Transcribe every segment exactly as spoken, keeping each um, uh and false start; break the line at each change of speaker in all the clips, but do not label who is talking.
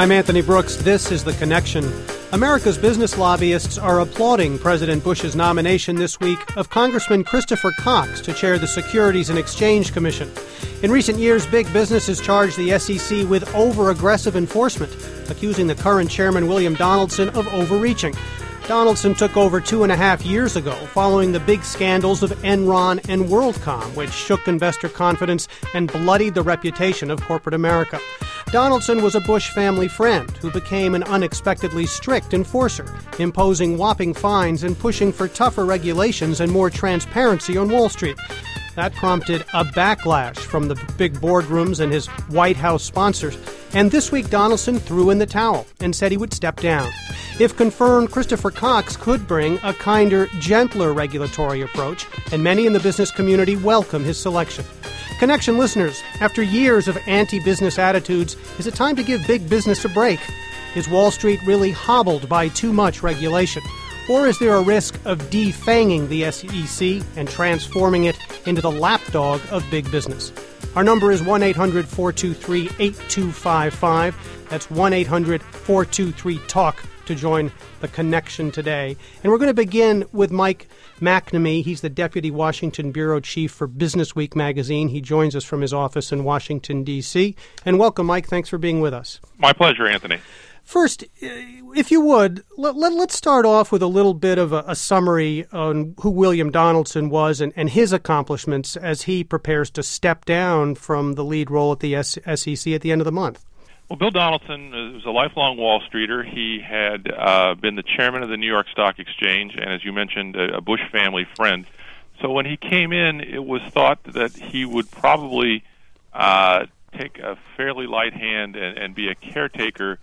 I'm Anthony Brooks. This is The Connection. America's business lobbyists are applauding President Bush's nomination this week of Congressman Christopher Cox to chair the Securities and Exchange Commission. In recent years, big business has charged the S E C with over-aggressive enforcement, accusing the current chairman, William Donaldson, of overreaching. Donaldson took over two and a half years ago following the big scandals of Enron and WorldCom, which shook investor confidence and bloodied the reputation of corporate America. Donaldson was a Bush family friend who became an unexpectedly strict enforcer, imposing whopping fines and pushing for tougher regulations and more transparency on Wall Street. That prompted a backlash from the big boardrooms and his White House sponsors. And this week, Donaldson threw in the towel and said he would step down. If confirmed, Christopher Cox could bring a kinder, gentler regulatory approach, and many in the business community welcome his selection. Connection listeners, after years of anti-business attitudes, is it time to give big business a break? Is Wall Street really hobbled by too much regulation? Or is there a risk of defanging the S E C and transforming it into the lapdog of big business? Our number is one eight hundred four two three eight two five five. That's one eight hundred four two three talk to join the Connection today. And we're going to begin with Mike McNamee. He's the Deputy Washington Bureau Chief for Business Week magazine. He joins us from his office in Washington, D C. And welcome, Mike. Thanks for being with us.
My pleasure, Anthony.
First, if you would, let, let, let's start off with a little bit of a, a summary on who William Donaldson was and, and his accomplishments as he prepares to step down from the lead role at the S E C at the end of the month.
Well, Bill Donaldson was a lifelong Wall Streeter. He had uh, been the chairman of the New York Stock Exchange and, as you mentioned, a, a Bush family friend. So when he came in, it was thought that he would probably uh, take a fairly light hand and, and be a caretaker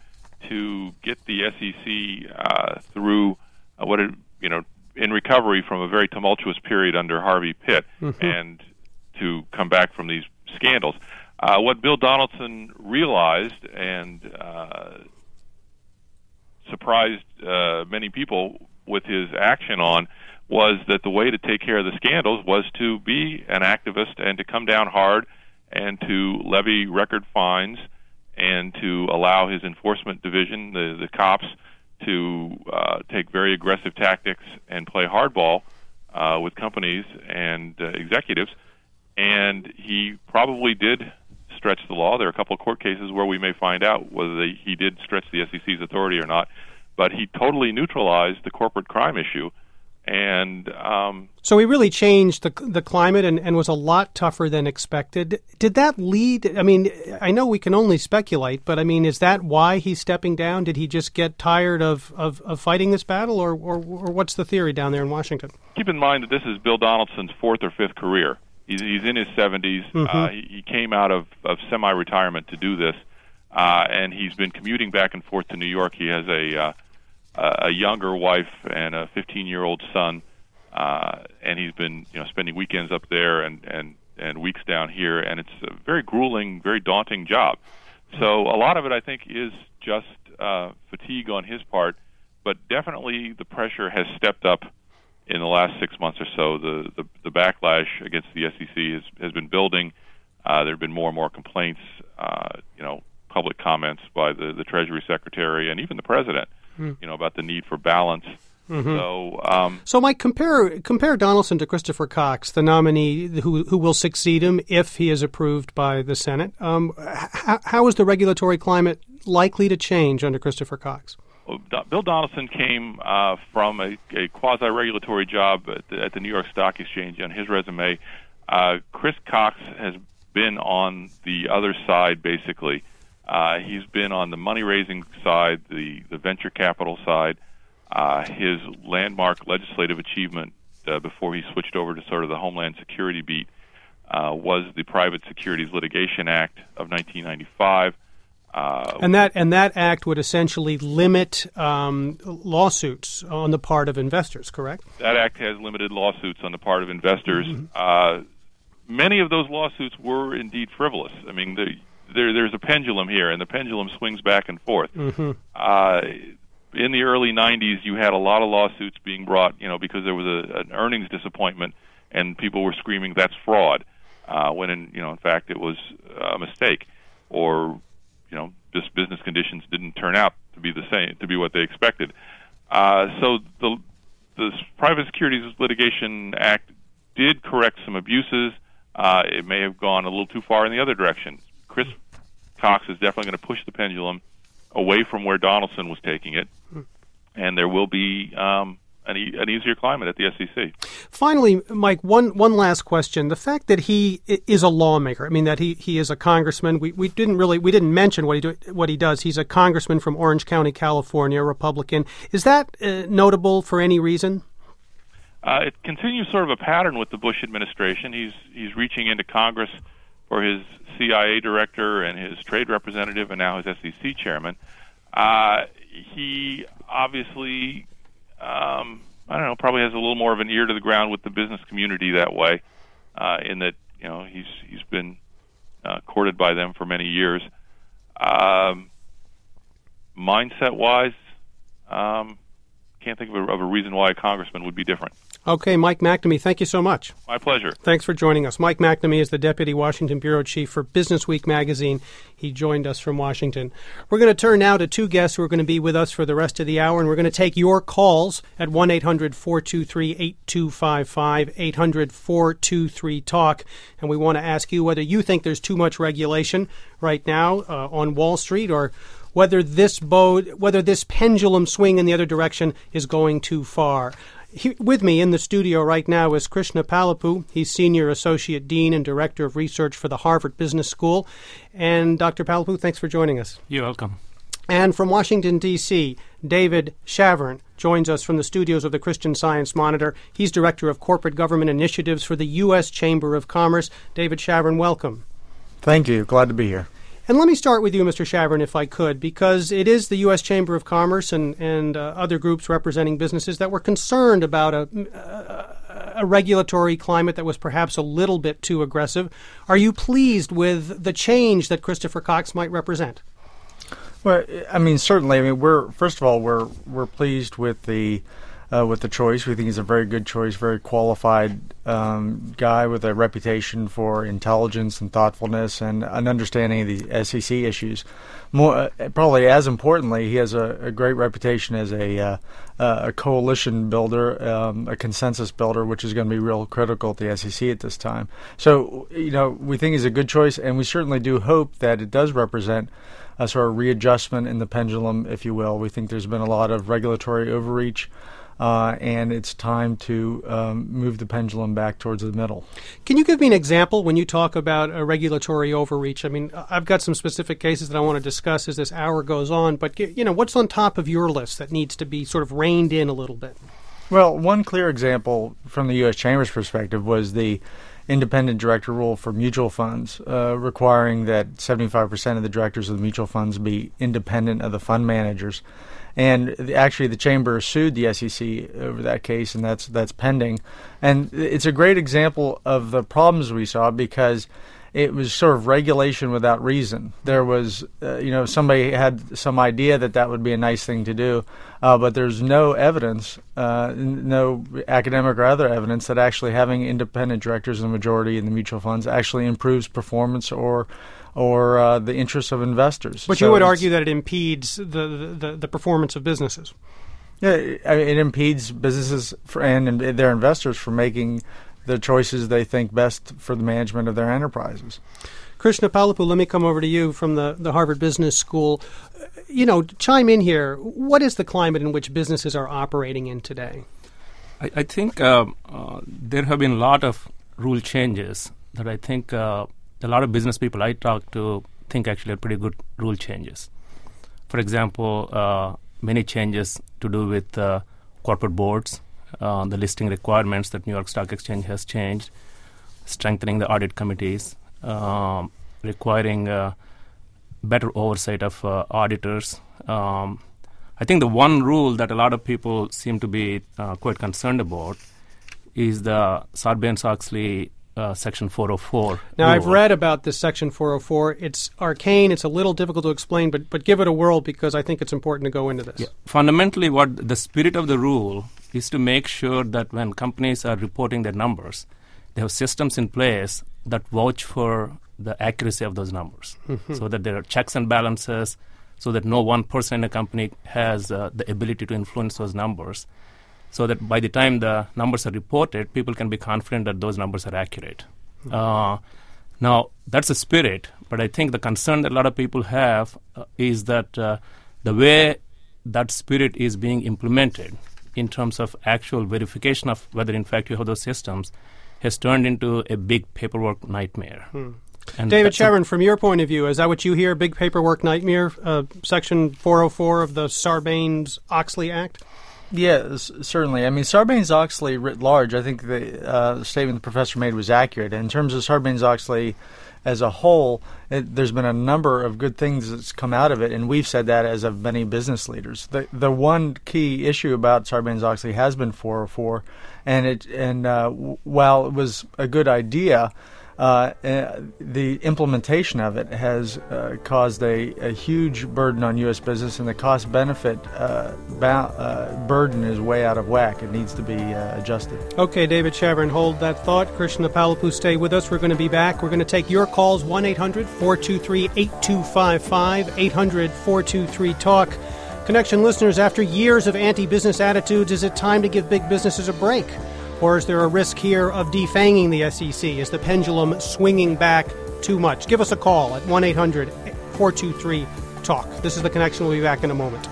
to get the S E C uh, through uh, what it, you know, in recovery from a very tumultuous period under Harvey Pitt, mm-hmm. and to come back from these scandals. Uh, what Bill Donaldson realized and uh, surprised uh, many people with his action on was that the way to take care of the scandals was to be an activist and to come down hard and to levy record fines and to allow his enforcement division, the, the cops, to uh, take very aggressive tactics and play hardball uh, with companies and uh, executives. And he probably did stretch the law. There are a couple of court cases where we may find out whether they, he did stretch the S E C's authority or not. But he totally neutralized the corporate crime issue. And um,
so he really changed the the climate and, and was a lot tougher than expected. Did that lead, I mean, I know we can only speculate, but I mean, is that why he's stepping down? Did he just get tired of, of, of fighting this battle, or, or, or what's the theory down there in Washington?
Keep in mind that this is Bill Donaldson's fourth or fifth career. He's, he's in his seventies. Mm-hmm. Uh, he, he came out of, of semi-retirement to do this, uh, and he's been commuting back and forth to New York. He has a... Uh, a younger wife and a fifteen-year-old son, uh, and he's been, you know, spending weekends up there and, and, and weeks down here, and it's a very grueling, very daunting job. So a lot of it, I think, is just uh, fatigue on his part, but definitely the pressure has stepped up in the last six months or so. The, the, the backlash against the S E C has, has been building. Uh, there have been more and more complaints, uh, you know, public comments by the, the Treasury Secretary and even the President, you know, about the need for balance. Mm-hmm. So, um,
so Mike, compare compare Donaldson to Christopher Cox, the nominee who who will succeed him if he is approved by the Senate. Um, how, how is the regulatory climate likely to change under Christopher Cox?
Well, Bill Donaldson came uh, from a, a quasi-regulatory job at the, at the New York Stock Exchange. On his resume, uh, Chris Cox has been on the other side, basically. Uh, he's been on the money-raising side, the, the venture capital side. Uh, his landmark legislative achievement uh, before he switched over to sort of the Homeland Security beat uh, was the Private Securities Litigation Act of nineteen ninety-five. Uh,
and that and that act would essentially limit um, lawsuits on the part of investors, correct?
That act has limited lawsuits on the part of investors. Mm-hmm. Uh, many of those lawsuits were indeed frivolous. I mean, the There, there's a pendulum here, and the pendulum swings back and forth. Mm-hmm. Uh, in the early nineties, you had a lot of lawsuits being brought, you know, because there was a, an earnings disappointment, and people were screaming, "That's fraud," uh, when, in, you know, in fact, it was a mistake, or you know, just business conditions didn't turn out to be the same, to be what they expected. Uh, so the the Private Securities Litigation Act did correct some abuses. Uh, it may have gone a little too far in the other direction. Chris Cox is definitely going to push the pendulum away from where Donaldson was taking it, and there will be um, an, e- an easier climate at the S E C.
Finally, Mike, one one last question. The fact that he is a lawmaker, I mean, that he, he is a congressman, we, we didn't really, we didn't mention what he do, what he does. He's a congressman from Orange County, California, Republican. Is that uh, notable for any reason?
Uh, it continues sort of a pattern with the Bush administration. He's he's reaching into Congress for his C I A director and his trade representative and now his S E C chairman. Uh, he obviously, um, I don't know, probably has a little more of an ear to the ground with the business community that way, uh, in that, you know, he's he's been uh, courted by them for many years. Um, mindset-wise, um, can't think of a, of a reason why a congressman would be different.
Okay, Mike McNamee, thank you so much.
My pleasure.
Thanks for joining us. Mike McNamee is the Deputy Washington Bureau Chief for Business Week magazine. He joined us from Washington. We're going to turn now to two guests who are going to be with us for the rest of the hour, and we're going to take your calls at one eight hundred four two three eight two five five, eight hundred four two three talk, and we want to ask you whether you think there's too much regulation right now uh, on Wall Street, or whether this boat, whether this pendulum swing in the other direction is going too far. He, with me in the studio right now is Krishna Palapu. He's Senior Associate Dean and Director of Research for the Harvard Business School. And Doctor Palapu, thanks for joining us.
You're welcome.
And from Washington, D C, David Shavern joins us from the studios of the Christian Science Monitor. He's Director of Corporate Government Initiatives for the U S Chamber of Commerce. David Shavern, welcome.
Thank you. Glad to be here.
And let me start with you, Mister Shavern, if I could, because it is the U S Chamber of Commerce and, and uh, other groups representing businesses that were concerned about a, a, a regulatory climate that was perhaps a little bit too aggressive. Are you pleased with the change that Christopher Cox might represent?
Well, I mean, certainly. I mean, we're first of all, we're we're pleased with the uh, with the choice. We think he's a very good choice, very qualified um, guy with a reputation for intelligence and thoughtfulness and an understanding of the S E C issues. More, uh, probably as importantly, he has a, a great reputation as a uh, uh, a coalition builder, um, a consensus builder, which is going to be real critical at the S E C at this time. So, you know, we think he's a good choice, and we certainly do hope that it does represent a sort of readjustment in the pendulum, if you will. We think there's been a lot of regulatory overreach, uh, and it's time to um, move the pendulum back towards the middle.
Can you give me an example when you talk about a regulatory overreach? I mean, I've got some specific cases that I want to discuss as this hour goes on, but, you know, what's on top of your list that needs to be sort of reined in a little bit?
Well, one clear example from the U S Chamber's perspective was the independent director rule for mutual funds, uh, requiring that seventy-five percent of the directors of the mutual funds be independent of the fund managers. And the, actually, the Chamber sued the S E C over that case, and that's that's pending. And it's a great example of the problems we saw because it was sort of regulation without reason. There was, uh, you know, somebody had some idea that that would be a nice thing to do, uh, but there's no evidence, uh, no academic or other evidence that actually having independent directors in the majority in the mutual funds actually improves performance or or uh, the interests of investors.
But so you would argue that it impedes the, the, the performance of businesses.
Yeah, it impedes businesses for, and their investors from making the choices they think best for the management of their enterprises.
Krishna Palapu, let me come over to you from the, the Harvard Business School. You know, chime in here. What is the climate in which businesses are operating in today?
I, I think uh, uh, there have been a lot of rule changes that I think uh, a lot of business people I talk to think actually are pretty good rule changes. For example, uh, many changes to do with uh, corporate boards, Uh, the listing requirements that New York Stock Exchange has changed, strengthening the audit committees, um, requiring uh, better oversight of uh, auditors. Um, I think the one rule that a lot of people seem to be uh, quite concerned about is the Sarbanes-Oxley uh, Section four oh four.
Now,
rule.
I've read about this Section four oh four. It's arcane. It's a little difficult to explain, but but give it a whirl because I think it's important to go into this.
Yeah. Fundamentally, what the spirit of the rule is to make sure that when companies are reporting their numbers, they have systems in place that vouch for the accuracy of those numbers, mm-hmm. so that there are checks and balances, so that no one person in a company has uh, the ability to influence those numbers, so that by the time the numbers are reported, people can be confident that those numbers are accurate. Mm-hmm. Uh, now, that's the spirit, but I think the concern that a lot of people have uh, is that uh, the way that spirit is being implemented in terms of actual verification of whether in fact you have those systems has turned into a big paperwork nightmare. Hmm.
And David Chevron, from your point of view, is that what you hear, big paperwork nightmare, uh, Section four oh four of the Sarbanes-Oxley Act?
Yes, certainly. I mean, Sarbanes-Oxley writ large, I think the uh, statement the professor made was accurate. In terms of Sarbanes-Oxley as a whole, it, there's been a number of good things that's come out of it, and we've said that as of many business leaders. The the one key issue about Sarbanes-Oxley has been four oh four, and it and uh, w- while it was a good idea, Uh, uh, the implementation of it has uh, caused a, a huge burden on U S business, and the cost-benefit uh, ba- uh, burden is way out of whack. It needs to be uh, adjusted.
Okay, David Chevron, hold that thought. Krishna Palapu, stay with us. We're going to be back. We're going to take your calls, one eight hundred four two three eight two five five, eight hundred four two three talk. Connection listeners, after years of anti-business attitudes, is it time to give big businesses a break? Or is there a risk here of defanging the S E C? Is the pendulum swinging back too much? Give us a call at one eight hundred four two three talk. This is The Connection. We'll be back in a moment.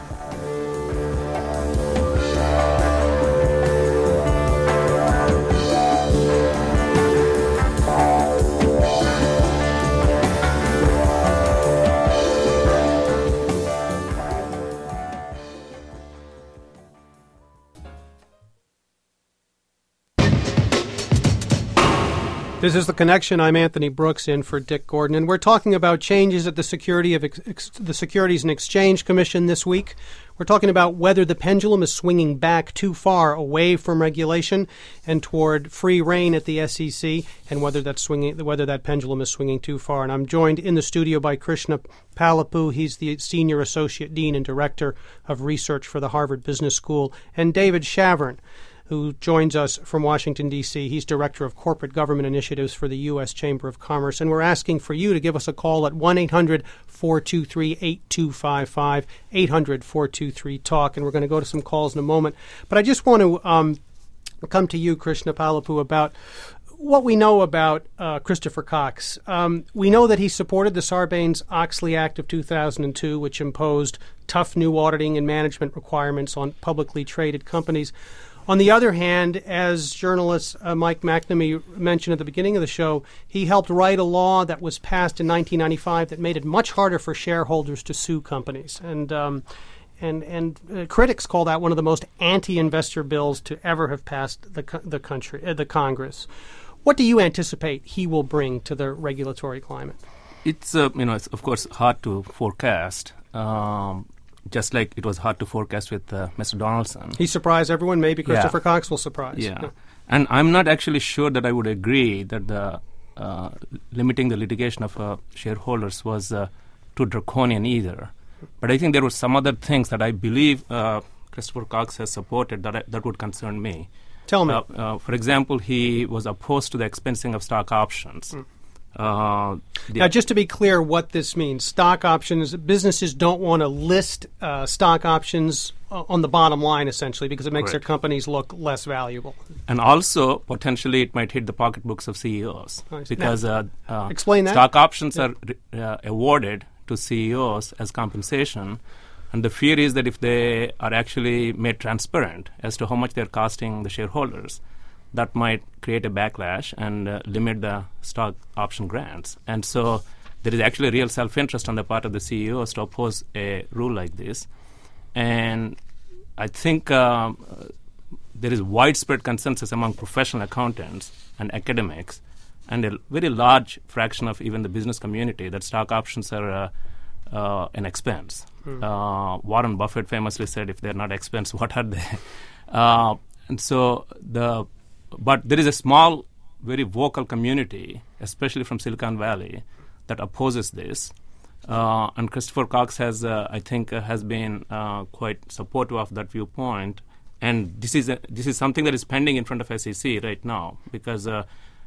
This is The Connection. I'm Anthony Brooks, in for Dick Gordon, and we're talking about changes at the Security of Ex- Ex- the Securities and Exchange Commission this week. We're talking about whether the pendulum is swinging back too far away from regulation and toward free rein at the S E C, and whether that's swinging, whether that pendulum is swinging too far. And I'm joined in the studio by Krishna Palapu. He's the Senior Associate Dean and Director of Research for the Harvard Business School, and David Chevron, who joins us from Washington, D C. He's Director of Corporate Government Initiatives for the U S Chamber of Commerce. And we're asking for you to give us a call at one eight hundred four two three eight two five five, eight hundred four two three talk. And we're going to go to some calls in a moment. But I just want to um, come to you, Krishna Palapu, about what we know about uh, Christopher Cox. Um, we know that he supported the Sarbanes-Oxley Act of two thousand two, which imposed tough new auditing and management requirements on publicly traded companies. On the other hand, as journalist uh, Mike McNamee mentioned at the beginning of the show, he helped write a law that was passed in nineteen ninety-five that made it much harder for shareholders to sue companies. And um, and and uh, critics call that one of the most anti-investor bills to ever have passed the co- the country, uh, the Congress. What do you anticipate he will bring to the regulatory climate?
It's uh, you know it's of course hard to forecast. Um, Just like it was hard to forecast with uh, Mister Donaldson.
He surprised everyone. Maybe Christopher
yeah.
Cox will surprise.
Yeah. yeah. And I'm not actually sure that I would agree that the uh, limiting the litigation of uh, shareholders was uh, too draconian either. But I think there were some other things that I believe uh, Christopher Cox has supported that I, that would concern me.
Tell me.
Uh, uh, for example, he was opposed to the expensing of stock options. Mm. Uh,
now, just to be clear what this means, stock options, businesses don't want to list uh, stock options uh, on the bottom line, essentially, because it makes Correct. Their companies look less valuable.
And also, potentially, it might hit the pocketbooks of C E Os.
Nice.
Because
now,
uh, uh,
explain that.
Stock options
yeah.
are uh, awarded to C E Os as compensation. And the fear is that if they are actually made transparent as to how much they're costing the shareholders, that might create a backlash and uh, limit the stock option grants. And so there is actually real self-interest on the part of the C E Os to oppose a rule like this. And I think um, uh, there is widespread consensus among professional accountants and academics and a very large fraction of even the business community that stock options are uh, uh, an expense. Hmm. Uh, Warren Buffett famously said, if they're not expense, what are they? uh, and so the But there is a small, very vocal community, especially from Silicon Valley, that opposes this. Uh, and Christopher Cox has, uh, I think, uh, has been uh, quite supportive of that viewpoint. And this is a, this is something that is pending in front of S E C right now, because uh,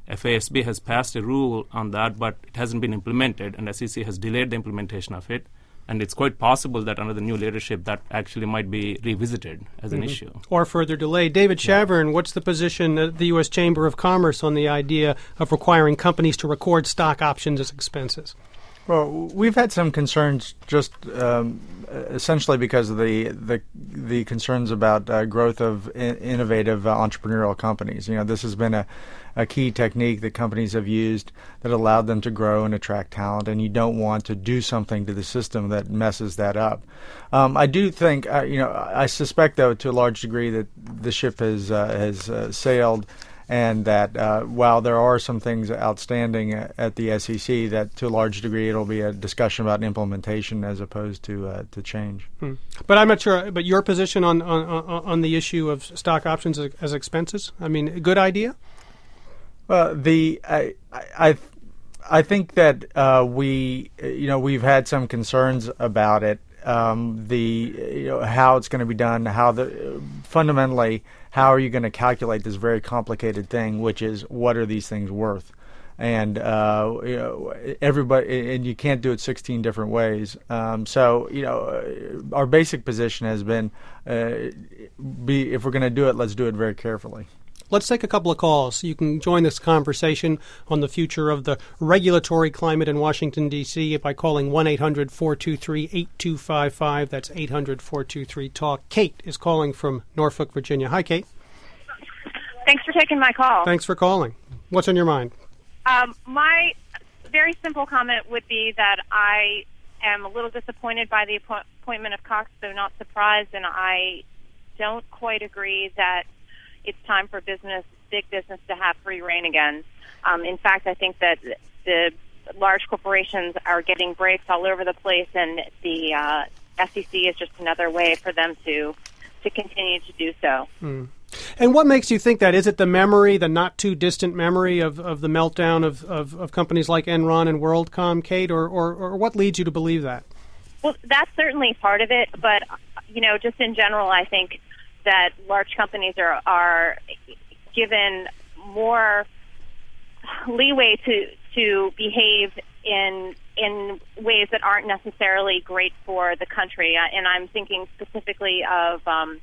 F A S B has passed a rule on that, but it hasn't been implemented, and S E C has delayed the implementation of it. And it's quite possible that under the new leadership that actually might be revisited as an mm-hmm. issue.
Or further delayed. David Shavern, yeah. what's the position of the U S Chamber of Commerce on the idea of requiring companies to record stock options as expenses?
Well, we've had some concerns just um, essentially because of the the, the concerns about uh, growth of in- innovative uh, entrepreneurial companies. You know, this has been a, a key technique that companies have used that allowed them to grow and attract talent, and you don't want to do something to the system that messes that up. Um, I do think, uh, you know, I suspect, though, to a large degree that the ship has, uh, has uh, sailed, and that uh, while there are some things outstanding at the S E C, that to a large degree it'll be a discussion about implementation as opposed to uh, to change.
Hmm. But I'm not sure. But your position on on, on the issue of stock options as, as expenses? I mean, a good idea?
Well, the I I I think that uh, we you know we've had some concerns about it. Um, the you know, how it's going to be done, how the fundamentally how are you going to calculate this very complicated thing, which is what are these things worth, and uh, you know, everybody, and you can't do it sixteen different ways. Um, so you know, our basic position has been, uh, be if we're going to do it, let's do it very carefully.
Let's take a couple of calls. You can join this conversation on the future of the regulatory climate in Washington, D C by calling one eight hundred four two three eight two five five. That's eight hundred four two three talk. Kate is calling from Norfolk, Virginia. Hi, Kate.
Thanks for taking my call.
Thanks for calling. What's on your mind?
Um, my very simple comment would be that I am a little disappointed by the appo- appointment of Cox, though not surprised, and I don't quite agree that it's time for business, big business, to have free rein again. Um, in fact, I think that the large corporations are getting breaks all over the place, and the uh, S E C is just another way for them to to continue to do so.
Mm. And what makes you think that? Is it the memory, the not-too-distant memory of, of the meltdown of, of, of companies like Enron and WorldCom, Kate, or, or, or what leads you to believe that?
Well, that's certainly part of it, but, you know, just in general, I think that large companies are are given more leeway to to behave in in ways that aren't necessarily great for the country. And I'm thinking specifically of um,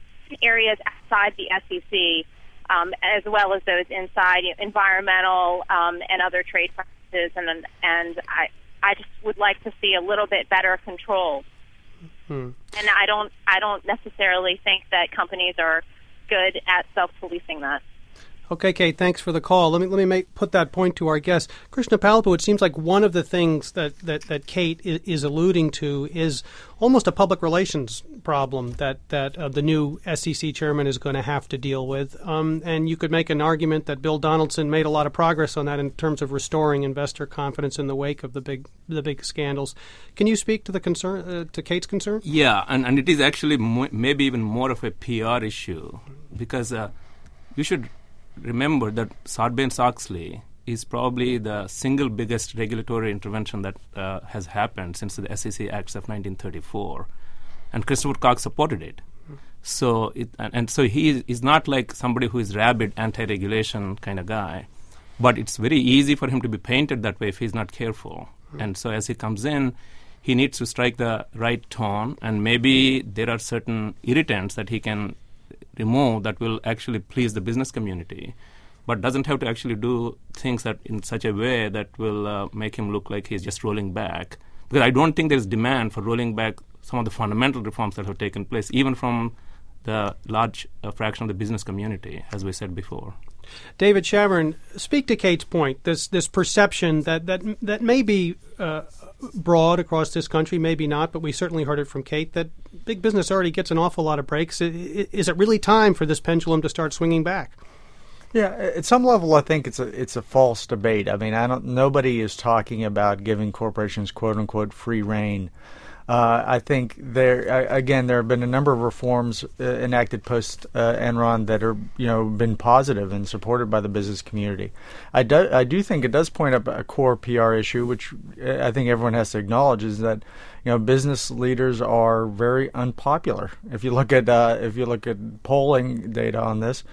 areas outside the S E C, um, as well as those inside, you know, environmental um, and other trade practices. And and I I just would like to see a little bit better control. Hmm. And I don't, I don't necessarily think that companies are good at self-policing that.
Okay, Kate, thanks for the call. Let me let me make, put that point to our guest. Krishna Palpu, it seems like one of the things that, that, that Kate is, is alluding to is almost a public relations problem that, that uh, the new S E C chairman is going to have to deal with. Um, and you could make an argument that Bill Donaldson made a lot of progress on that in terms of restoring investor confidence in the wake of the big the big scandals. Can you speak to the concern uh, to Kate's concern?
Yeah, and, and it is actually mo- maybe even more of a P R issue because uh, you should remember that Sarbanes-Oxley is probably the single biggest regulatory intervention that uh, has happened since the S E C Acts of nineteen thirty-four, and Christopher Cox supported it. Mm-hmm. So, it, and, and so he is, is not like somebody who is rabid anti-regulation kind of guy, but it's very easy for him to be painted that way if he's not careful. Mm-hmm. And so, as he comes in, he needs to strike the right tone, and maybe there are certain irritants that he can remove that will actually please the business community, but doesn't have to actually do things that in such a way that will uh, make him look like he's just rolling back. Because I don't think there's demand for rolling back some of the fundamental reforms that have taken place, even from the large uh, fraction of the business community, as we said before.
David Shavern, speak to Kate's point, this this perception that, that, that may be uh, broad across this country, maybe not, but we certainly heard it from Kate, that big business already gets an awful lot of breaks. Is it really time for this pendulum to start swinging back?
Yeah, at some level, I think it's a it's a false debate. I mean, I don't. Nobody is talking about giving corporations "quote unquote" free rein. Uh, I think there again there have been a number of reforms uh, enacted post uh, Enron that are you know been positive and supported by the business community. I do I do think it does point up a core P R issue, which I think everyone has to acknowledge, is that you know business leaders are very unpopular. If you look at uh, if you look at polling data on this.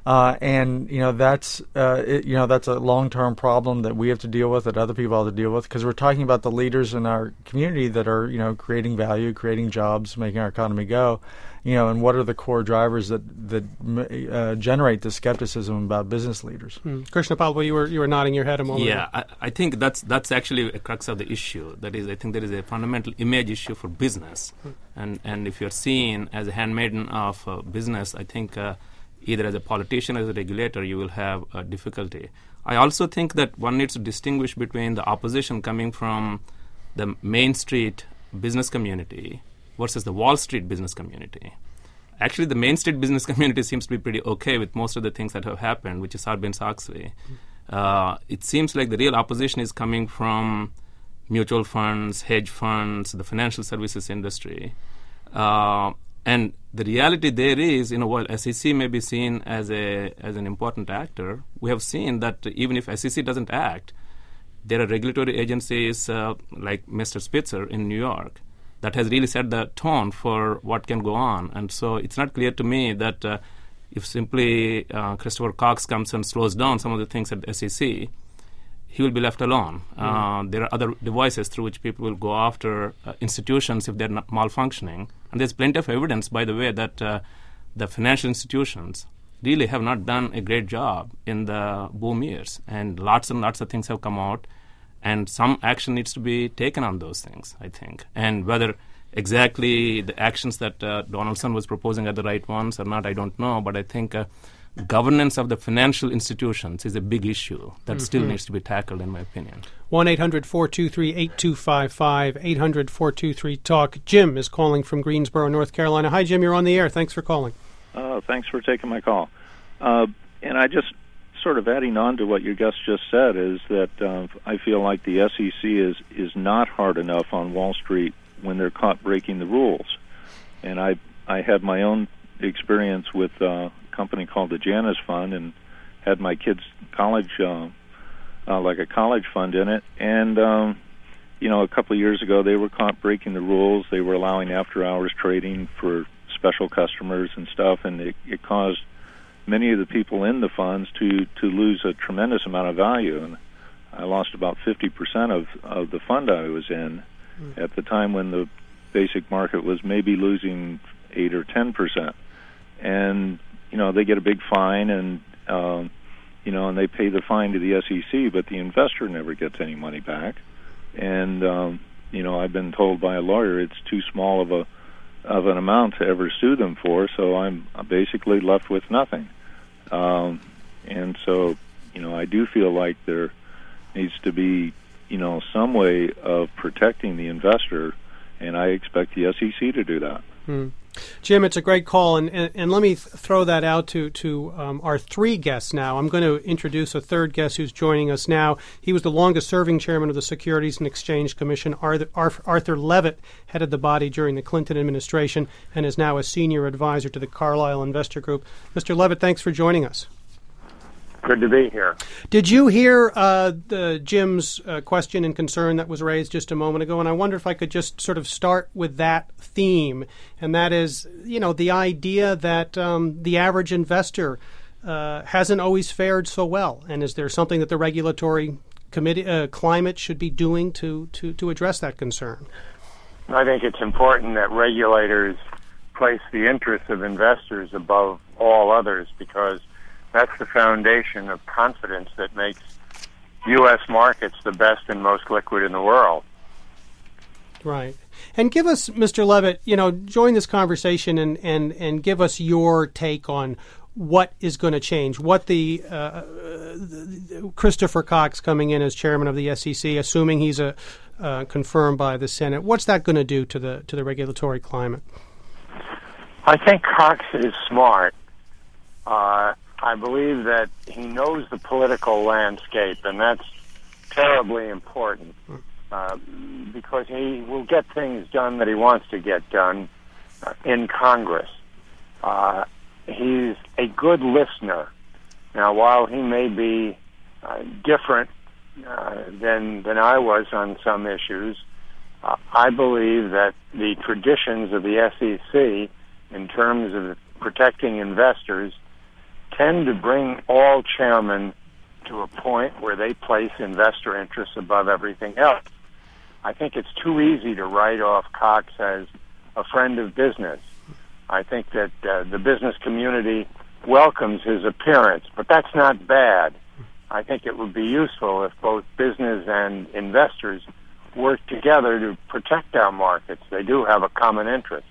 Uh, and you know that's uh, it, you know that's a long-term problem that we have to deal with, that other people have to deal with, because we're talking about the leaders in our community that are you know creating value, creating jobs, making our economy go. You know, and what are the core drivers that that uh, generate the skepticism about business leaders?
Hmm. Krishnapal, well, you were you were nodding your head a moment
yeah,
ago.
I, I think that's that's actually a crux of the issue. That is, I think there is a fundamental image issue for business, hmm. and and if you're seen as a handmaiden of uh, business, I think. Uh, Either as a politician or as a regulator, you will have a difficulty. I also think that one needs to distinguish between the opposition coming from the Main Street business community versus the Wall Street business community. Actually, the Main Street business community seems to be pretty okay with most of the things that have happened, which is Sarbanes-Oxley. Uh, it seems like the real opposition is coming from mutual funds, hedge funds, the financial services industry. Uh, And the reality there is, you know, while S E C may be seen as a as an important actor, we have seen that even if S E C doesn't act, there are regulatory agencies uh, like Mister Spitzer in New York that has really set the tone for what can go on. And so it's not clear to me that uh, if simply uh, Christopher Cox comes and slows down some of the things at S E C, he will be left alone. Mm. Uh, there are other devices through which people will go after uh, institutions if they're not malfunctioning. And there's plenty of evidence, by the way, that uh, the financial institutions really have not done a great job in the boom years. And lots and lots of things have come out, and some action needs to be taken on those things, I think. And whether exactly the actions that uh, Donaldson was proposing are the right ones or not, I don't know. But I think uh, governance of the financial institutions is a big issue that mm-hmm. still needs to be tackled, in my opinion.
one eight hundred four two three eight two five five, eight hundred four two three talk. Jim is calling from Greensboro, North Carolina. Hi, Jim. You're on the air. Thanks for calling.
Uh, thanks for taking my call. Uh, and I just sort of adding on to what your guest just said is that uh, I feel like the S E C is, is not hard enough on Wall Street when they're caught breaking the rules. And I I had my own experience with uh, a company called the Janus Fund and had my kids' college, uh, uh, like a college fund in it. And, um, you know, a couple of years ago they were caught breaking the rules. They were allowing after-hours trading for special customers and stuff, and it, it caused many of the people in the funds to, to lose a tremendous amount of value. And I lost about fifty percent of, of the fund I was in mm. at the time when the basic market was maybe losing eight or ten percent. And, you know, they get a big fine and, um, you know, and they pay the fine to the S E C, but the investor never gets any money back. And, um, you know, I've been told by a lawyer it's too small of a of an amount to ever sue them for, so I'm basically left with nothing. Um, and so, you know, I do feel like there needs to be, you know, some way of protecting the investor, and I expect the S E C to do that.
Hmm. Jim, it's a great call, and, and, and let me th- throw that out to, to um, our three guests now. I'm going to introduce a third guest who's joining us now. He was the longest-serving chairman of the Securities and Exchange Commission. Arthur, Arthur Levitt headed the body during the Clinton administration and is now a senior advisor to the Carlyle Investor Group. Mister Levitt, thanks for joining us.
Good to be here.
Did you hear uh, the, Jim's uh, question and concern that was raised just a moment ago? And I wonder if I could just sort of start with that theme, and that is, you know, the idea that um, the average investor uh, hasn't always fared so well. And is there something that the regulatory committee uh, climate should be doing to, to, to address that concern?
I think it's important that regulators place the interests of investors above all others, because that's the foundation of confidence that makes U S markets the best and most liquid in the world.
Right. And give us, Mister Levitt, you know, join this conversation and, and, and give us your take on what is going to change, what the, uh, the Christopher Cox coming in as chairman of the S E C, assuming he's a, uh, confirmed by the Senate, what's that going to do to the to the regulatory climate?
I think Cox is smart. Uh, I believe that he knows the political landscape, and that's terribly important uh, because he will get things done that he wants to get done uh, in Congress. Uh, he's a good listener. Now, while he may be uh, different uh, than than I was on some issues, uh, I believe that the traditions of the S E C in terms of protecting investors tend to bring all chairmen to a point where they place investor interests above everything else. I think it's too easy to write off Cox as a friend of business. I think that uh, the business community welcomes his appearance, but that's not bad. I think it would be useful if both business and investors work together to protect our markets. They do have a common interest.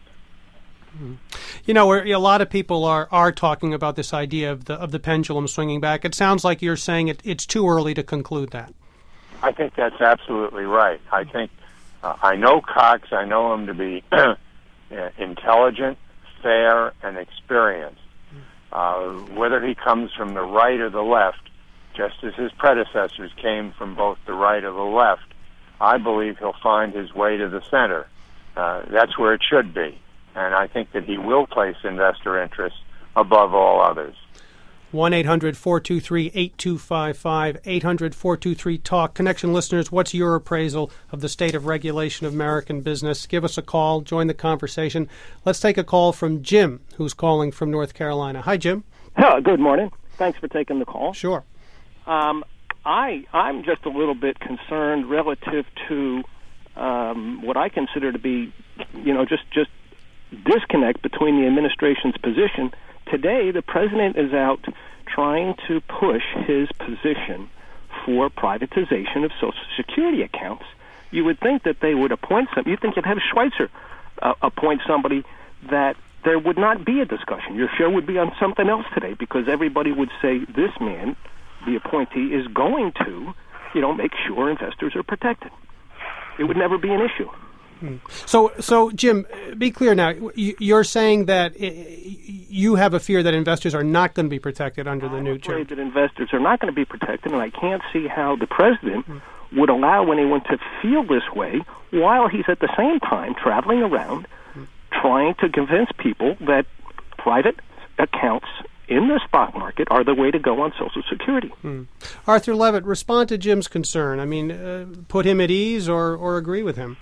You know, a lot of people are, are talking about this idea of the of the pendulum swinging back. It sounds like you're saying it, it's too early to conclude that.
I think that's absolutely right. I think uh, I know Cox. I know him to be intelligent, fair, and experienced. Uh, whether he comes from the right or the left, just as his predecessors came from both the right or the left, I believe he'll find his way to the center. Uh, that's where it should be. And I think that he will place investor interests above all others.
one eight hundred four two three eight two five five, eight hundred four two three talk. Connection listeners, what's your appraisal of the state of regulation of American business? Give us a call. Join the conversation. Let's take a call from Jim, who's calling from North Carolina. Hi, Jim.
Oh, good morning. Thanks for taking the call.
Sure.
Um, I, I'm just a little bit concerned relative to um, what I consider to be, you know, just, just disconnect between the administration's position. Today, the president is out trying to push his position for privatization of Social Security accounts. You would think that they would appoint some. You think you'd have Schweitzer uh, appoint somebody that there would not be a discussion. Your show would be on something else today because everybody would say this man, the appointee, is going to, you know, make sure investors are protected. It would never be an issue.
So, so Jim, be clear now. You're saying that you have a fear that investors are not going to be protected under the
I'm
new
afraid
term.
that investors are not going to be protected, and I can't see how the president would allow anyone to feel this way while he's at the same time traveling around trying to convince people that private accounts in the stock market are the way to go on Social Security.
Hmm. Arthur Levitt, respond to Jim's concern. I mean, uh, put him at ease or, or agree with him.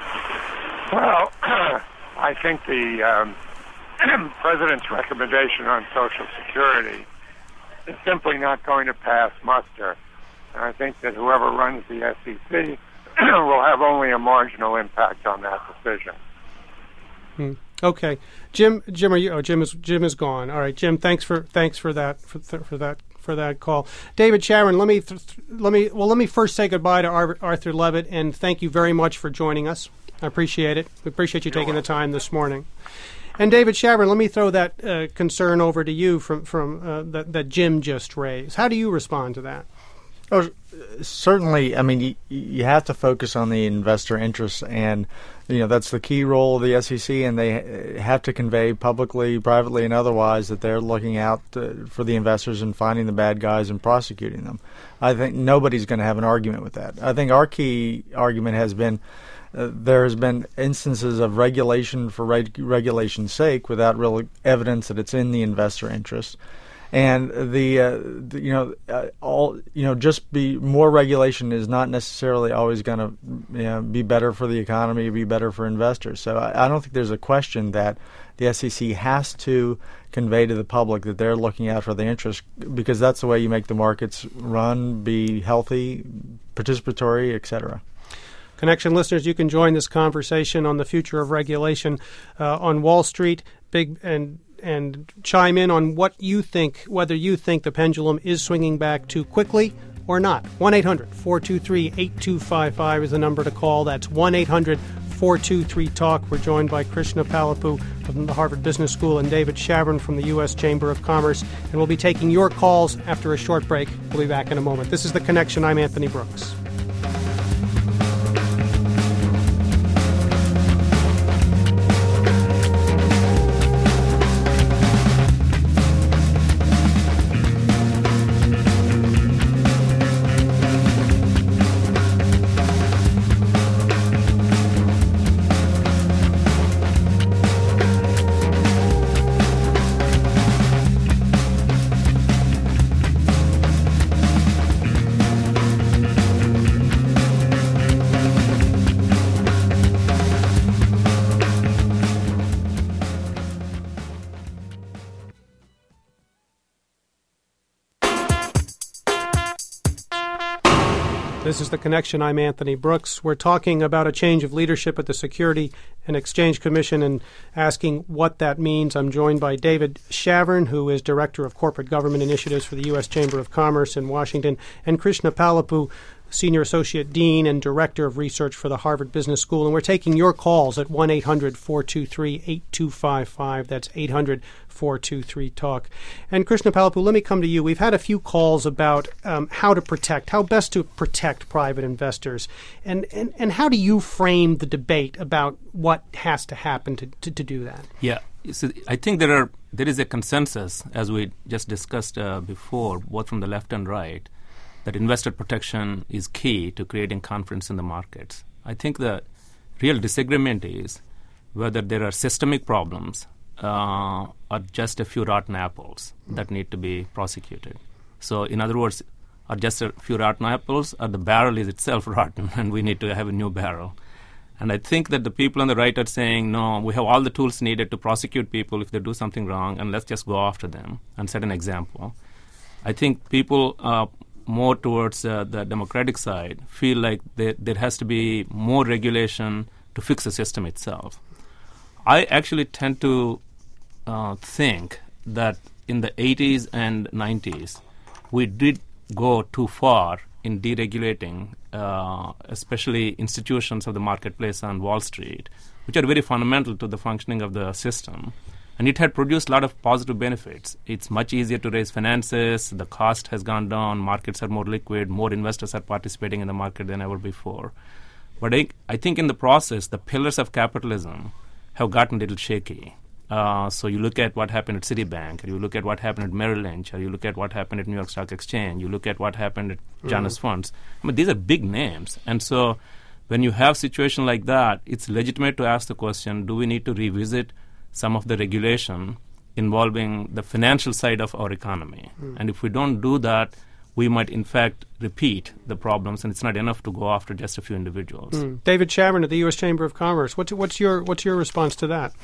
Well, I think the um, president's recommendation on Social Security is simply not going to pass muster. And I think that whoever runs the S E C will have only a marginal impact on that decision.
Hmm. Okay, Jim. Jim, are you? Oh, Jim is Jim is gone. All right, Jim. Thanks for thanks for that for, for that for that call. David Sharon, let me th- let me well let me first say goodbye to Ar- Arthur Levitt and thank you very much for joining us. I appreciate it. We appreciate you
You're
taking
welcome.
the time this morning. And David Sharon, let me throw that uh, concern over to you from from uh, that that Jim just raised. How do you respond to that?
Oh, certainly. I mean, you, you have to focus on the investor interests, and you know that's the key role of the S E C, and they have to convey publicly, privately, and otherwise that they're looking out uh, for the investors and finding the bad guys and prosecuting them. I think nobody's going to have an argument with that. I think our key argument has been uh, there has been instances of regulation for reg- regulation's sake without real evidence that it's in the investor interest. And the, uh, the you know uh, all you know just be more regulation is not necessarily always going to you know, be better for the economy, be better for investors. So I, I don't think there's a question that the S E C has to convey to the public that they're looking out for the interest, because that's the way you make the markets run, be healthy, participatory, et cetera.
Connection listeners, you can join this conversation on the future of regulation uh, on Wall Street. Big and. and chime in on what you think, whether you think the pendulum is swinging back too quickly or not. one eight hundred four two three eight two five five is the number to call. That's one eight hundred four two three talk. We're joined by Krishna Palapu from the Harvard Business School and David Shavrin from the U S Chamber of Commerce. And we'll be taking your calls after a short break. We'll be back in a moment. This is The Connection. I'm Anthony Brooks. This is The Connection. I'm Anthony Brooks. We're talking about a change of leadership at the Security and Exchange Commission and asking what that means. I'm joined by David Shavern, who is Director of Corporate Government Initiatives for the U S Chamber of Commerce in Washington, and Krishna Palapu, Senior Associate Dean and Director of Research for the Harvard Business School. And we're taking your calls at one eight hundred four two three eight two five five. That's eight hundred four two three talk. And Krishna Palapu, let me come to you. We've had a few calls about um, how to protect, how best to protect private investors. And, and, and how do you frame the debate about what has to happen to, to, to do that?
Yeah. So I think there are there is a consensus, as we just discussed uh, before, both from the left and right, that investor protection is key to creating confidence in the markets. I think the real disagreement is whether there are systemic problems uh, or just a few rotten apples that need to be prosecuted. So, in other words, are just a few rotten apples, or the barrel is itself rotten and we need to have a new barrel? And I think that the people on the right are saying, no, we have all the tools needed to prosecute people if they do something wrong, and let's just go after them and set an example. I think people uh, more towards uh, the Democratic side feel like there, there has to be more regulation to fix the system itself. I actually tend to uh, think that in the eighties and nineties, we did go too far in deregulating, uh, especially institutions of the marketplace on Wall Street, which are very fundamental to the functioning of the system. And it had produced a lot of positive benefits. It's much easier to raise finances, the cost has gone down, markets are more liquid, more investors are participating in the market than ever before. But I, I think in the process, the pillars of capitalism have gotten a little shaky. Uh, so you look at what happened at Citibank, or you look at what happened at Merrill Lynch, or you look at what happened at New York Stock Exchange, you look at what happened at mm-hmm. Janus Funds. I mean, these are big names. And so when you have a situation like that, it's legitimate to ask the question, do we need to revisit some of the regulation involving the financial side of our economy? Mm. And if we don't do that, we might in fact repeat the problems, and it's not enough to go after just a few individuals.
Mm. David Shavern at the U S Chamber of Commerce, what's, what's, your, what's your response to that?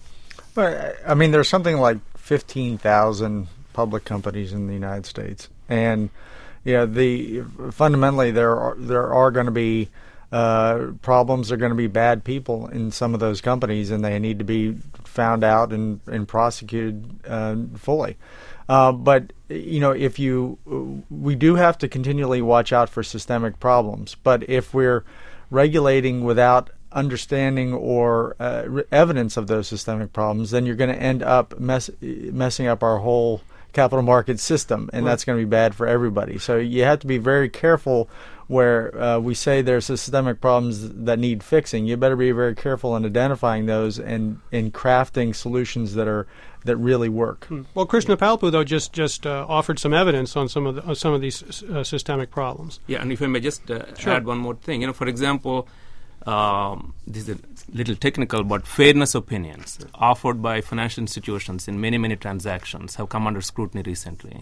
Well, I mean, there's something like fifteen thousand public companies in the United States. And yeah, the fundamentally there are, there are going to be Uh, problems. Are going to be bad people in some of those companies, and they need to be found out and, and prosecuted uh, fully. Uh, but, you know, if you, we do have to continually watch out for systemic problems. But if we're regulating without understanding or uh, re- evidence of those systemic problems, then you're going to end up mess- messing up our whole capital market system, and right. that's going to be bad for everybody. So you have to be very careful where uh, we say there's systemic problems that need fixing. You better be very careful in identifying those and in crafting solutions that are that really work.
Hmm. Well, Krishna Palapu, though, just just uh, offered some evidence on some of the, uh, some of these uh, systemic problems.
Yeah, and if I may just uh, sure. add one more thing. You know, for example, um, this is a little technical, but fairness opinions offered by financial institutions in many, many transactions have come under scrutiny recently.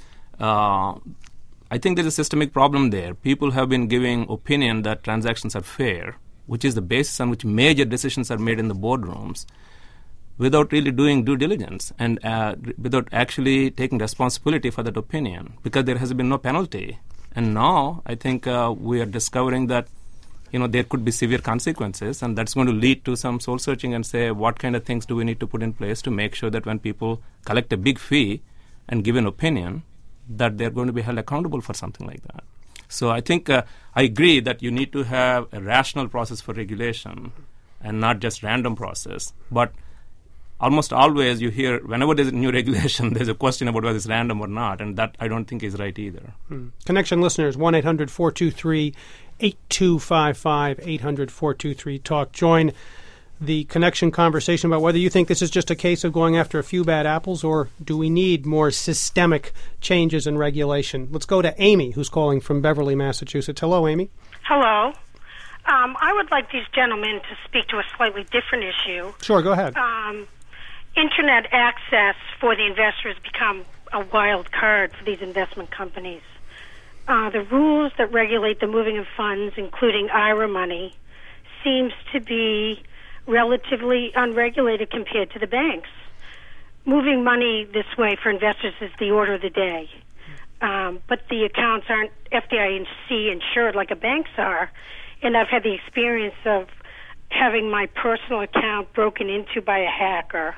Uh, I think there's a systemic problem there. People have been giving opinion that transactions are fair, which is the basis on which major decisions are made in the boardrooms, without really doing due diligence and uh, without actually taking responsibility for that opinion, because there has been no penalty. And now I think uh, we are discovering that, you know, there could be severe consequences, and that's going to lead to some soul searching and say, what kind of things do we need to put in place to make sure that when people collect a big fee and give an opinion, that they're going to be held accountable for something like that. So I think uh, I agree that you need to have a rational process for regulation and not just random process. But almost always you hear, whenever there's a new regulation, there's a question about whether it's random or not, and that I don't think is right either.
Hmm. Connection listeners, one eight hundred four two three eight two five five, eight hundred four two three talk. Join the Connection conversation about whether you think this is just a case of going after a few bad apples, or do we need more systemic changes in regulation. Let's go to Amy, who's calling from Beverly, Massachusetts. Hello, Amy.
Hello. Um, I would like these gentlemen to speak to a slightly different issue.
Sure, go ahead.
Um, Internet access for the investors become a wild card for these investment companies. Uh, the rules that regulate the moving of funds, including I R A money, seems to be relatively unregulated compared to the banks. Moving money this way for investors is the order of the day. um, but the accounts aren't F D I C insured like a bank's are. And I've had the experience of having my personal account broken into by a hacker,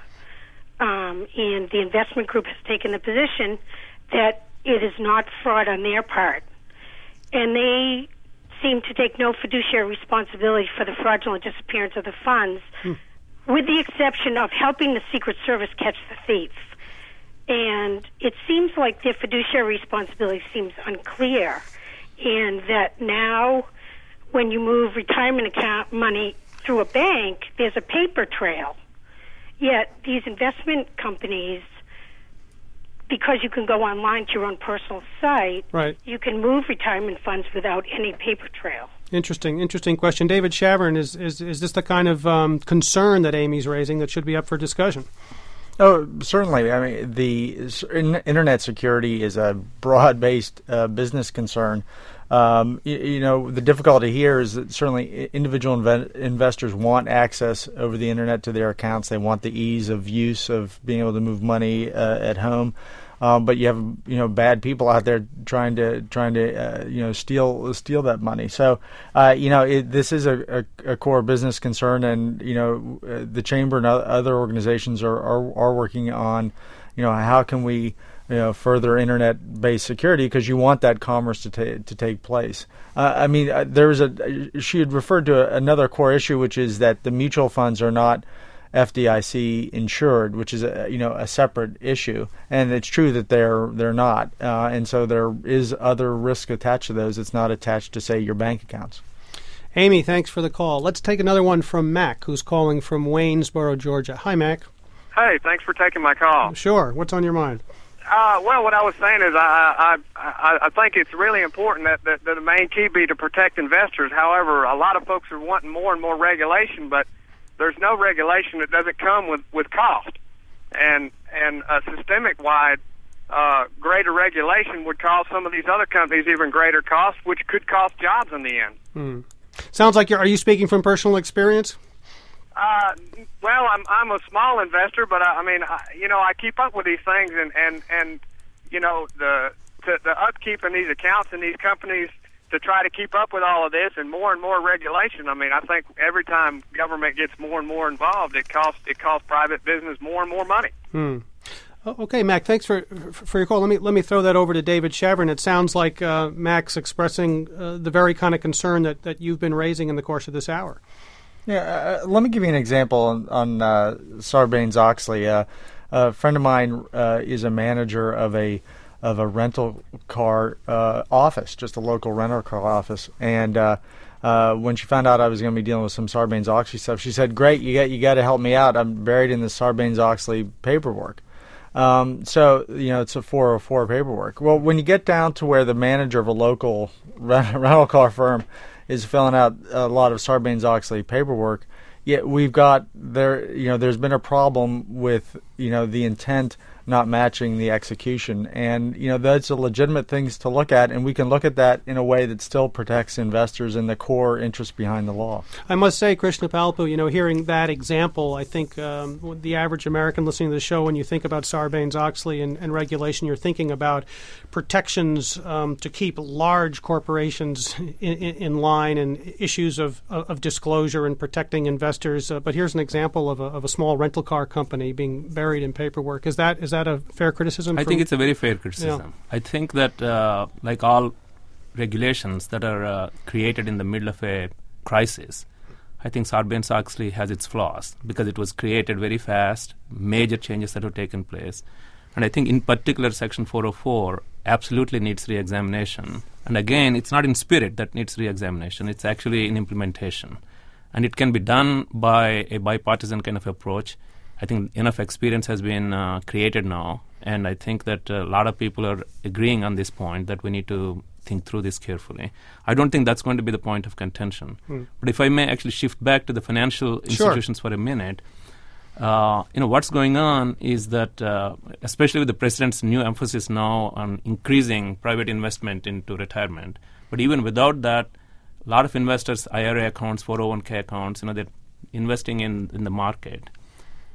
um, and the investment group has taken the position that it is not fraud on their part. And they seem to take no fiduciary responsibility for the fraudulent disappearance of the funds, hmm. with the exception of helping the Secret Service catch the thief. And it seems like their fiduciary responsibility seems unclear, and that now when you move retirement account money through a bank, there's a paper trail. Yet these investment companies, because you can go online to your own personal site,
right.
you can move retirement funds without any paper trail.
Interesting, interesting question. David Shavern, is, is, is this the kind of um, concern that Amy's raising that should be up for discussion?
Oh, certainly. I mean, the internet security is a broad-based uh, business concern. Um, you, you know, the difficulty here is that certainly individual inve- investors want access over the internet to their accounts. They want the ease of use of being able to move money uh, at home. Um, but you have, you know, bad people out there trying to trying to uh, you know steal steal that money. So uh, you know it, this is a, a, a core business concern, and you know uh, the chamber and other organizations are, are are working on, you know, how can we you know further internet-based security, because you want that commerce to ta- to take place. Uh, I mean, uh, there was a she had referred to another core issue, which is that the mutual funds are not F D I C insured, which is a you know a separate issue, and it's true that they're they're not, uh, and so there is other risk attached to those. It's not attached to, say, your bank accounts.
Amy, thanks for the call. Let's take another one from Mac, who's calling from Waynesboro, Georgia. Hi, Mac.
Hey, thanks for taking my call.
Sure. What's on your mind?
Uh, well, what I was saying is I I, I, I think it's really important that, that, that the main key be to protect investors. However, a lot of folks are wanting more and more regulation, but there's no regulation that doesn't come with, with cost. And and a systemic-wide uh, greater regulation would cause some of these other companies even greater cost, which could cost jobs in the end.
Hmm. Sounds like you're, are you speaking from personal experience?
Uh, well, I'm I'm a small investor, but I, I mean, I, you know, I keep up with these things, and, and, and you know, the to, the upkeep in these accounts and these companies to try to keep up with all of this and more and more regulation. I mean, I think every time government gets more and more involved, it costs it costs private business more and more money.
Hmm. Okay, Mac, thanks for for your call. Let me let me throw that over to David Shavern. It sounds like uh, Mac's expressing uh, the very kind of concern that, that you've been raising in the course of this hour.
Yeah, uh, let me give you an example on, on uh, Sarbanes-Oxley. Uh, a friend of mine uh, is a manager of a of a rental car uh, office, just a local rental car office. And uh, uh, when she found out I was going to be dealing with some Sarbanes-Oxley stuff, she said, "Great, you got you got to help me out. I'm buried in the Sarbanes-Oxley paperwork." Um, so you know it's a four oh four paperwork. Well, when you get down to where the manager of a local rent- rental car firm is filling out a lot of Sarbanes-Oxley paperwork, yet we've got there. You know, there's been a problem with you know the intent not matching the execution, and you know that's a legitimate things to look at, and we can look at that in a way that still protects investors and the core interest behind the law.
I must say, Krishna Palpu, you know, hearing that example, I think um, the average American listening to the show, when you think about Sarbanes-Oxley and, and regulation, you're thinking about protections um, to keep large corporations in, in, in line and issues of, of disclosure and protecting investors. Uh, but here's an example of a, of a small rental car company being buried in paperwork. Is that is Is that a fair criticism?
I think it's a very fair criticism. Yeah. I think that, uh, like all regulations that are uh, created in the middle of a crisis, I think Sarbanes-Oxley has its flaws because it was created very fast, major changes that have taken place. And I think in particular Section four oh four absolutely needs re-examination. And again, it's not in spirit that needs re-examination. It's actually in implementation. And it can be done by a bipartisan kind of approach. I think enough experience has been uh, created now, and I think that a lot of people are agreeing on this point that we need to think through this carefully. I don't think that's going to be the point of contention. Mm. But if I may actually shift back to the financial institutions sure. for a minute, uh, you know, what's going on is that, uh, especially with the president's new emphasis now on increasing private investment into retirement, but even without that, a lot of investors, I R A accounts, four oh one k accounts, you know, they're investing in, in the market.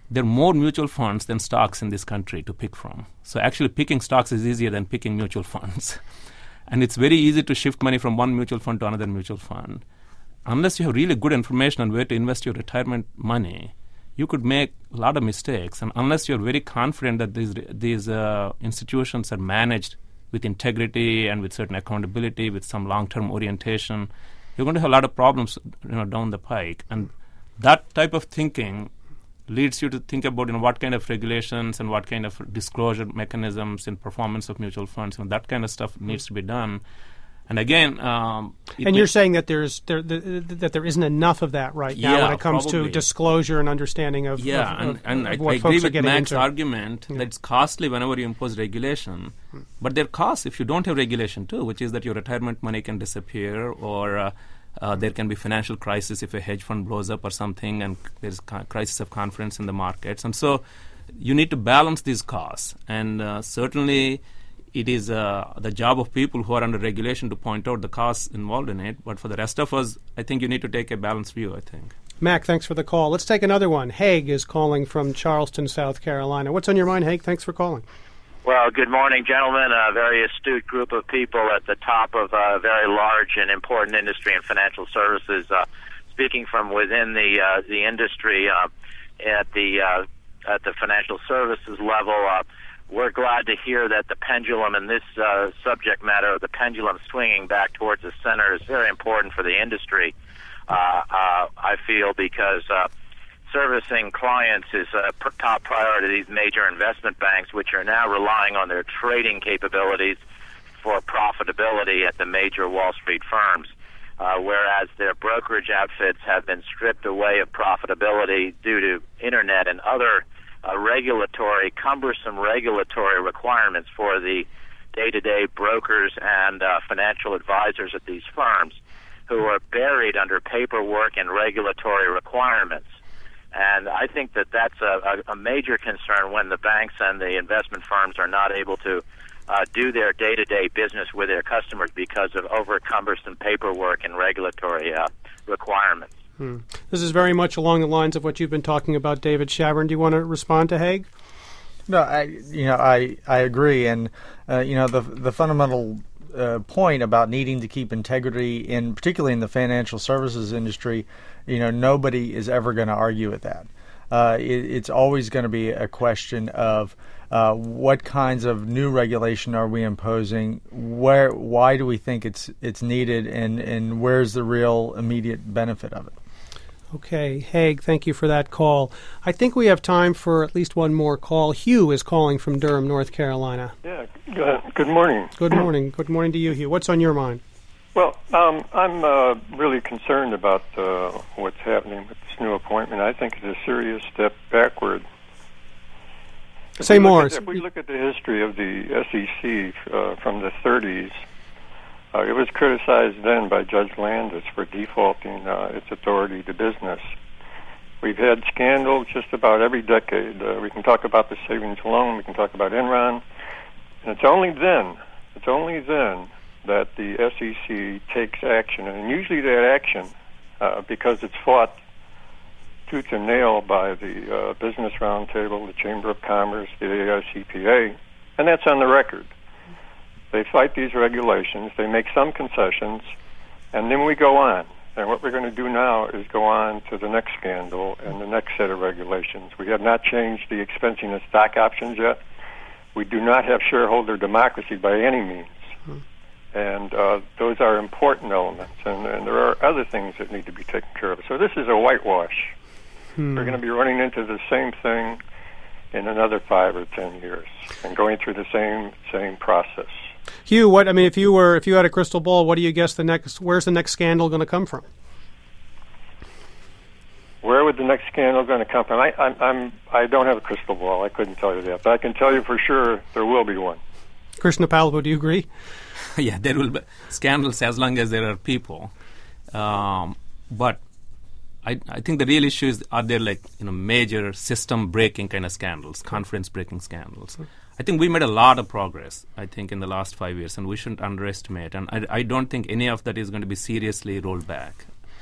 there are more mutual funds than stocks in this country to pick from. So actually picking stocks is easier than picking mutual funds. And it's very easy to shift money from one mutual fund to another mutual fund. Unless you have really good information on where to invest your retirement money, you could make a lot of mistakes. And unless you're very confident that these these uh, institutions are managed with integrity and with certain accountability, with some long-term orientation, you're going to have a lot of problems, you know, down the pike. And that type of thinking leads you to think about, you know, what kind of regulations and what kind of disclosure mechanisms in performance of mutual funds, and that kind of stuff needs to be done. And again, um,
and you're saying that there's there, the, that there isn't enough of that right now
yeah,
when it comes
probably.
to disclosure and understanding of
yeah,
of,
and,
of,
and
of
I,
what
I
folks
agree
are
with
getting
Mac's
into.
argument
yeah.
that it's costly whenever you impose regulation, hmm. but there are costs if you don't have regulation too, which is that your retirement money can disappear, or uh, uh, there can be financial crisis if a hedge fund blows up or something, and there's a crisis of confidence in the markets, and so you need to balance these costs, and uh, certainly. It is uh, the job of people who are under regulation to point out the costs involved in it. But for the rest of us, I think you need to take a balanced view, I think.
Mac, thanks for the call. Let's take another one. Haig is calling from Charleston, South Carolina. What's on your mind, Haig? Thanks for calling.
Well, good morning, gentlemen. A very astute group of people at the top of a very large and important industry in financial services. Uh, speaking from within the uh, the industry uh, at the uh, at the financial services level, uh, we're glad to hear that the pendulum in this uh, subject matter, the pendulum swinging back towards the center, is very important for the industry. Uh, uh, I feel because uh, servicing clients is a pr- top priority to these major investment banks, which are now relying on their trading capabilities for profitability at the major Wall Street firms, uh, whereas their brokerage outfits have been stripped away of profitability due to internet and other Uh, regulatory, cumbersome regulatory requirements for the day-to-day brokers and uh, financial advisors at these firms who are buried under paperwork and regulatory requirements. And I think that that's a, a, a major concern when the banks and the investment firms are not able to uh, do their day-to-day business with their customers because of over-cumbersome paperwork and regulatory uh, requirements.
Hmm. This is very much along the lines of what you've been talking about, David Shavern. Do you want to respond to Haig?
No, I you know I, I agree, and uh, you know the the fundamental uh, point about needing to keep integrity in particularly in the financial services industry, you know nobody is ever going to argue with that. Uh, it, it's always going to be a question of uh, what kinds of new regulation are we imposing, where why do we think it's it's needed, and, and where's the real immediate benefit of it.
Okay, Haig, thank you for that call. I think we have time for at least one more call. Hugh is calling from Durham, North Carolina.
Yeah, uh, good morning.
Good morning. Good morning to you, Hugh. What's on your mind?
Well, um, I'm uh, really concerned about uh, what's happening with this new appointment. I think it's a serious step backward. If
Say more.
At, if we look at the history of the S E C uh, from the thirties, Uh, it was criticized then by Judge Landis for defaulting uh, its authority to business. We've had scandals just about every decade. Uh, we can talk about the savings loan. We can talk about Enron. And it's only then, it's only then that the S E C takes action. And usually that action, uh, because it's fought tooth and nail by the uh, Business Roundtable, the Chamber of Commerce, the A I C P A, and that's on the record. They fight these regulations, they make some concessions, and then we go on. And what we're going to do now is go on to the next scandal and the next set of regulations. We have not changed the expensing of stock options yet. We do not have shareholder democracy by any means. Hmm. And uh, those are important elements, and, and there are other things that need to be taken care of. So this is a whitewash. Hmm. We're going to be running into the same thing in another five or ten years and going through the same same process.
Hugh, what I mean, if you were, if you had a crystal ball, what do you guess the next? Where's the next scandal going to come from?
Where would the next scandal going to come from? I, I'm, I'm, I don't have a crystal ball. I couldn't tell you that, but I can tell you for sure there will be one.
Krishna Palvo, do you agree?
Yeah, there will be scandals as long as there are people. Um, but I, I think the real issue is: are there like you know major system-breaking kind of scandals, confidence-breaking scandals? I think we made a lot of progress, I think, in the last five years, and we shouldn't underestimate. And I, I don't think any of that is going to be seriously rolled back.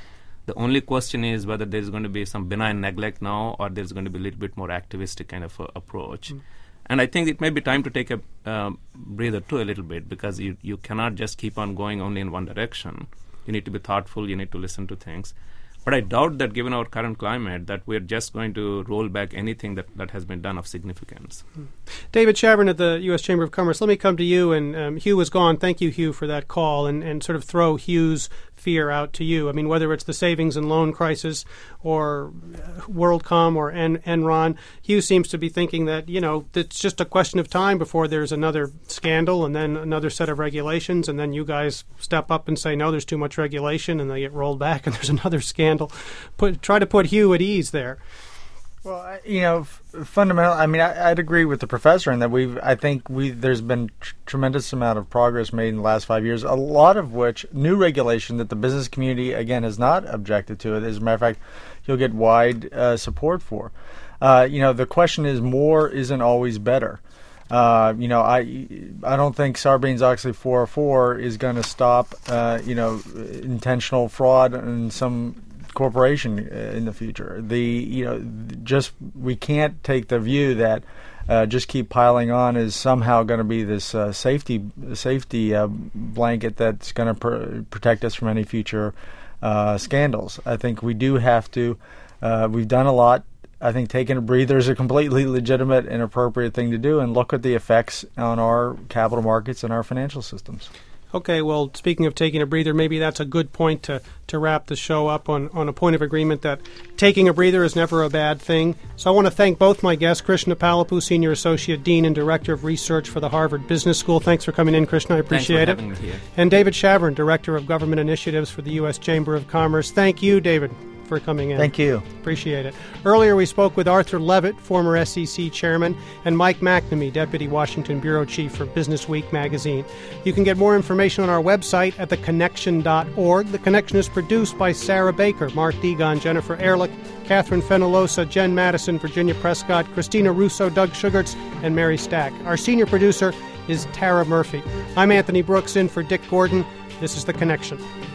The only question is whether there's going to be some benign neglect now or there's going to be a little bit more activistic kind of uh, approach. Mm. And I think it may be time to take a uh, breather too a little bit, because you, you cannot just keep on going only in one direction. You need to be thoughtful. You need to listen to things. But I doubt that given our current climate that we're just going to roll back anything that, that has been done of significance.
Hmm. David Shavrin at the U S Chamber of Commerce, let me come to you. And um, Hugh is gone. Thank you, Hugh, for that call, and, and sort of throw Hugh's fear out to you. I mean, whether it's the savings and loan crisis or uh, WorldCom or en- Enron, Hugh seems to be thinking that, you know, it's just a question of time before there's another scandal and then another set of regulations, and then you guys step up and say, no, there's too much regulation, and they get rolled back and there's another scandal. Put, try to put Hugh at ease there.
Well, I, you know, f- fundamental. I mean, I, I'd agree with the professor in that we've. I think we there's been tr- tremendous amount of progress made in the last five years. A lot of which new regulation that the business community again has not objected to it. As a matter of fact, you'll get wide uh, support for. Uh, you know, the question is more isn't always better. Uh, you know, I I don't think Sarbanes-Oxley four oh four is going to stop. Uh, you know, intentional fraud in some corporation in the future. The you know just we can't take the view that uh, just keep piling on is somehow going to be this uh, safety safety uh, blanket that's going to pr- protect us from any future uh, scandals. I think we do have to. Uh, we've done a lot. I think taking a breather is a completely legitimate and appropriate thing to do, and look at the effects on our capital markets and our financial systems.
Okay, well, speaking of taking a breather, maybe that's a good point to, to wrap the show up on, on a point of agreement that taking a breather is never a bad thing. So I want to thank both my guests, Krishna Palapu, Senior Associate Dean and Director of Research for the Harvard Business School. Thanks for coming in, Krishna. I appreciate
Thanks for
it.
having me here.
And David Shavrin, Director of Government Initiatives for the U S Chamber of Commerce. Thank you, David, for coming in.
Thank you.
Appreciate it. Earlier we spoke with Arthur Levitt, former S E C chairman, and Mike McNamee, Deputy Washington Bureau Chief for Business Week magazine. You can get more information on our website at the connection dot org. The Connection is produced by Sarah Baker, Mark Degon, Jennifer Ehrlich, Catherine Fenolosa, Jen Madison, Virginia Prescott, Christina Russo, Doug Sugarts, and Mary Stack. Our senior producer is Tara Murphy. I'm Anthony Brooks in for Dick Gordon. This is The Connection.